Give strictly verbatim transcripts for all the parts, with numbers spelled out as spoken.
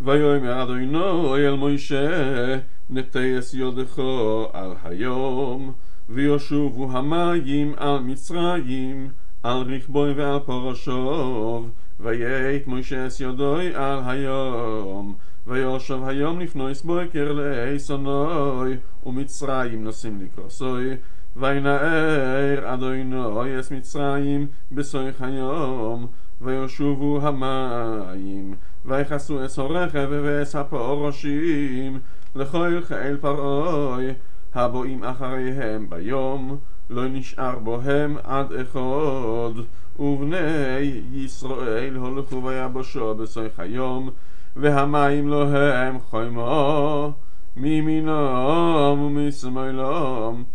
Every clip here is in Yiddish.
ויאמר אדוני אל מוישה נטייס ידך על היום וישובו המים על מצרים על רכבו ועל פרשו וייט מוישה את ידו על היום וישוב היום לפנוס בוקר לאסונוי ומצרים נוסעים לקרסוי וינער אדוני את מצרים בסויח היום וישובו המים ויחסו את הרכב ואת הפרשים לכל חיל פרעוי הבאים אחריהם ביום לא נשאר בהם עד אחד ובני ישראל הולכו ויבשו בסויח היום והמים להם חיימו מימינם ומשמאלם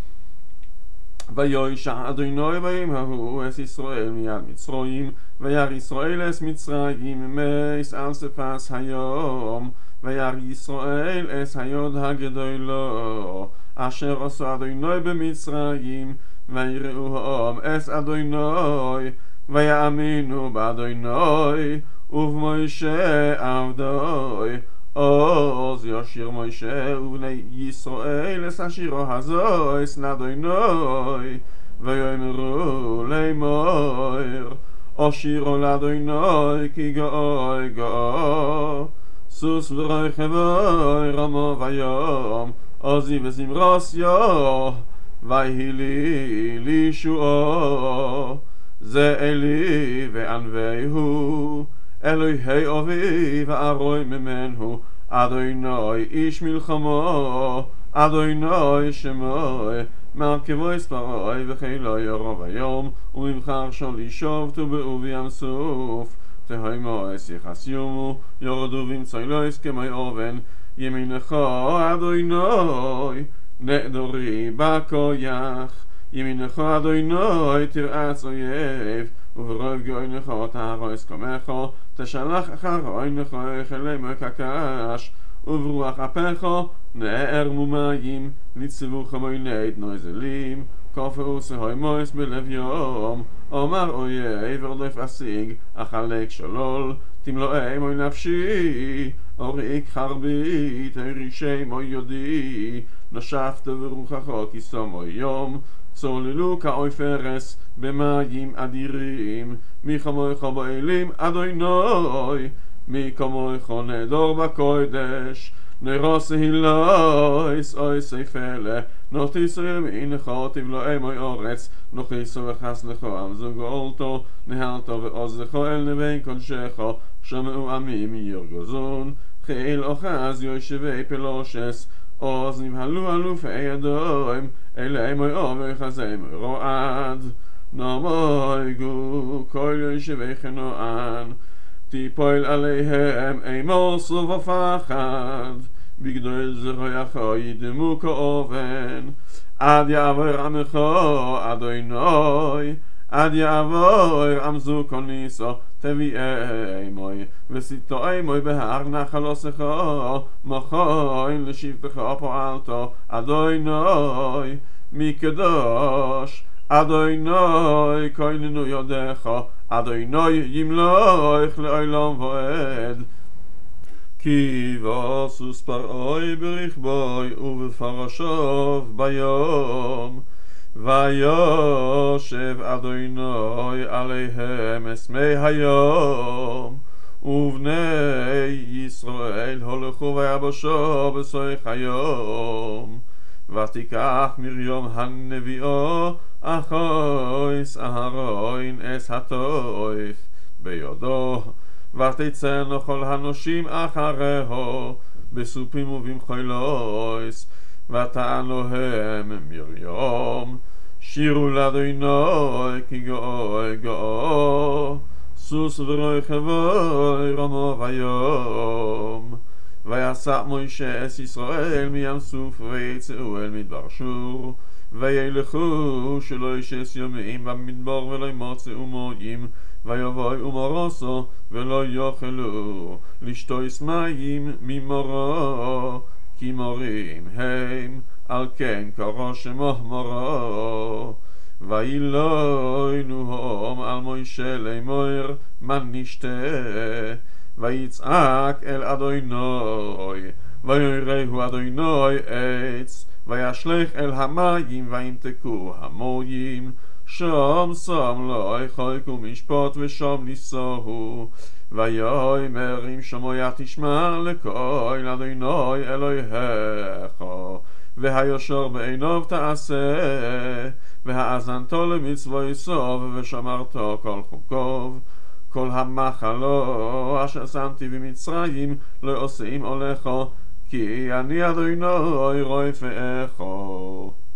ויושע אדוני וימהרו את ישראל מיד מצרים וירא ישראל את מצרים מס על שפת היום וירא ישראל את היוד הגדולה אשר עשה אדוני במצרים ויראוהם את אדוני ויאמינו באדוני ובמוישה עבדו אז ישיר מוישה ובני ישראל את השירו הזו את לאדוני ויאמרו לאמור אשירו לאדוני כי גאי גאה סוס ורכבו רמו ויום עזי וזמרסיה ויהי לי לישועו זה אלי וענווהו אלוהי אבי וארוי ממנו אדוני איש מלחמו אדוני שמו מרכבו אספרוי וחילו ירוב היום ומבחר שול ישובתו באובי ים סוף תהימו אסיך סיומו יורדו ומצוילויס כמי אובן ימינך אדוני נדורי בכויח ימינך אדוני תרעץ אויב וברוב גאונך תהרוס קומך תשלח אחרונך חלמו כקש וברוח אפיך נערמו מים ניצבו חמוני נויזלים כופרו סהוימוס בלב יום אומר אויב ורדוף אשיג אחלק שלול תמלואי מוי נפשי אוריק חרבי תרישי מוי יודי נשפת ברוחך כי סומו יום צוללו כאוי פרס במים אדירים מי כמוך באלים אדוני מי כמוך נדור בקודש נרוס הילויס אוי סייפלה נוטיסו ימינך תבלועי מוי אורץ נוכיסו וחס לך עמזו גאולתו נהלתו ועוזך אל נבי קודשך שמעו עמים ירגוזון חיל אוחז יושבי פלושס עוז נבהלו אלופי ידוים אלי מוי אובר חזי מוי רועד נמוי גו כל יושבי חנוען תיפול עליהם אימוס ופחד בגדול זרועך ידמו כאובן עד יעבור עמך אדוני עד יעבור עמזו כל ניסו תביאי מוי וסיטואי מוי בהר נחל עושך מכוין לשבטך פועלתו אדוני מקדוש אדוני כהננו יודך אדוני ימלוך לעולם ועד כי וסוס פרעוי ברכבוי ובפרשו ביום ויושב אדוני עליהם אסמי היום ובני ישראל הולכו ויבשו בסויח היום ותיקח מרים הנביאו אחויס אהרון אס הטויף בידו ותצא נכל הנושים אחריהו בסופים ובמחילויס ותענו הם מרים שירו לאדוני כי גאי גאה סוס ורכבו רמו ויום ויסע מוישה את ישראל מים סוף ויצאו אל מדבר שור וילכו שלא ישס ימים במדבר ולא ימצאו מים ויבואו מרוסו ולא יאכלו לשתויס מים ממרו כי מורים הם על כן קרא שמו מרו וילוינוהם על מוישה לאמור מן נשתה ויצעק אל אדוני, ויראהו אדוני עץ, וישלך אל המים, וימתקו המים, שם שם לו חוק ומשפט, ושם נישאו. ויאמר אם שמוע תשמע לקול אדוני אלוהיך, והישר בעיניו תעשה, והאזנתו למצוותיו, ושמרתו כל חוקיו. כל המחלו אשר שמתי במצרים לא עושים עליך, כי אני אדוני רופאך.